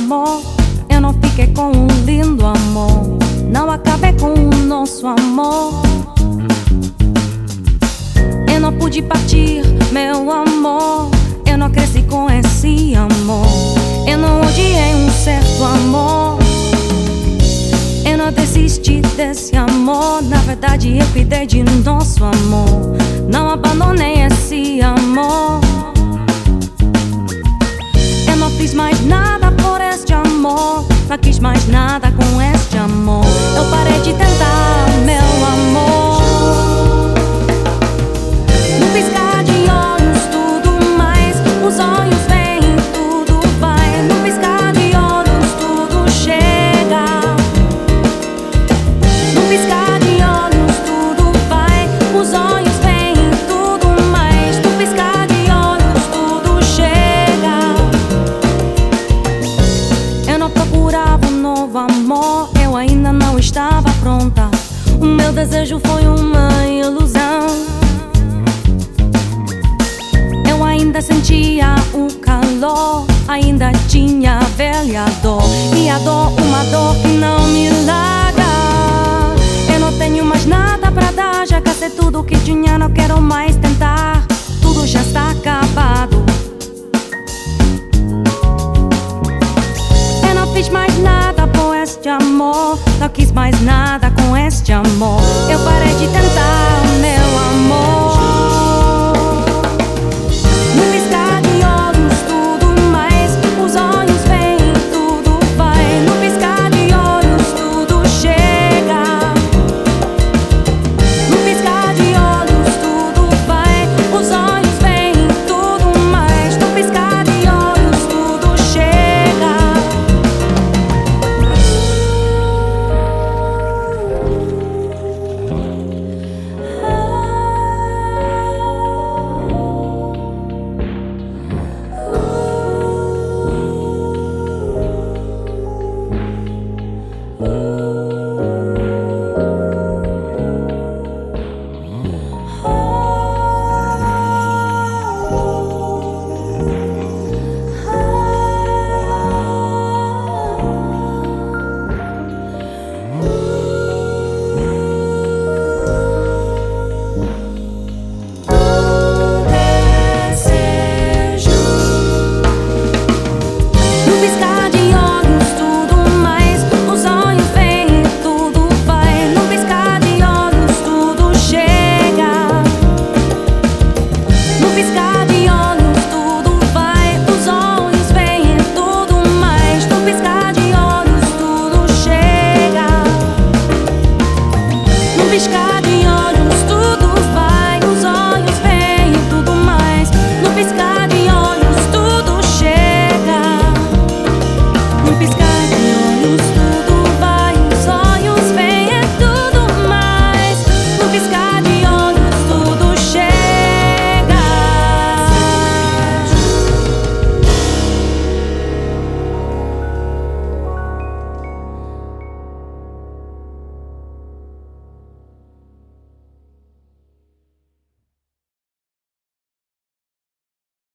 amor. Eu não fiquei com um lindo amor, não acabei com o nosso amor. Eu não pude partir, meu amor. Eu não cresci com esse amor. Eu não odiei um certo amor. Eu não desisti desse amor. Na verdade eu cuidei de nosso amor. Não abandonei esse amor. Eu não fiz mais nada por este amor. Não quis mais nada com este amor. Eu parei de tentar, meu amor. No piscar de olhos tudo mais. Os olhos vêm, tudo vai. No piscar de olhos tudo chega. No piscar de olhos tudo vai. Os olhos vêm, tudo mais. No piscar de olhos tudo chega. Eu não procurava um novo amor, eu ainda não estava pronta. O meu desejo foi uma ilusão. Eu ainda sentia o calor, ainda tinha a velha dor. E a dor, uma dor que não me larga. Eu não tenho mais nada pra dar, já gastei tudo que tinha, não quero mais tentar. Tudo já está acabado. Eu não fiz mais nada por este amor, não quis mais nada com este amor. Eu parei de tentar, meu amor. No piscar de olhos tudo mais. Os olhos vêm, tudo vai. No piscar de olhos tudo chega. No piscar de olhos tudo vai. Os olhos vêm, tudo mais. No piscar de olhos tudo chega. No piscar de olhos tudo mais. Os olhos vêm, tudo vai. No piscar de olhos tudo chega. No piscar de olhos tudo vai. Os olhos vêm, tudo mais. No piscar de olhos tudo chega. No piscar de olhos tudo vai. Os olhos vêm, tudo mais. No piscar de olhos tudo chega. No piscar de olhos